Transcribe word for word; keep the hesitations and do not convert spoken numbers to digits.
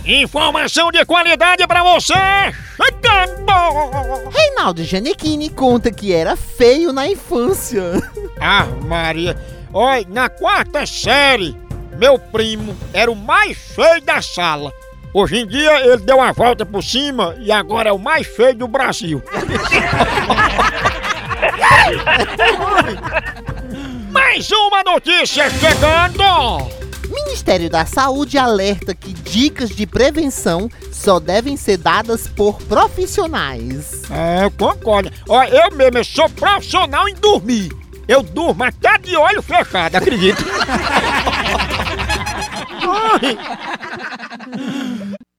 Informação de qualidade pra você! Chegando! Reinaldo Gianecchini conta que era feio na infância. Ah, Maria! Olha, na quarta série, meu primo era o mais feio da sala. Hoje em dia ele deu uma volta por cima e agora é o mais feio do Brasil. Mais uma notícia chegando! Ministério da Saúde alerta que dicas de prevenção só devem ser dadas por profissionais. É, eu concordo. Olha, eu mesmo eu sou profissional em dormir. Eu durmo até de olho fechado, acredito.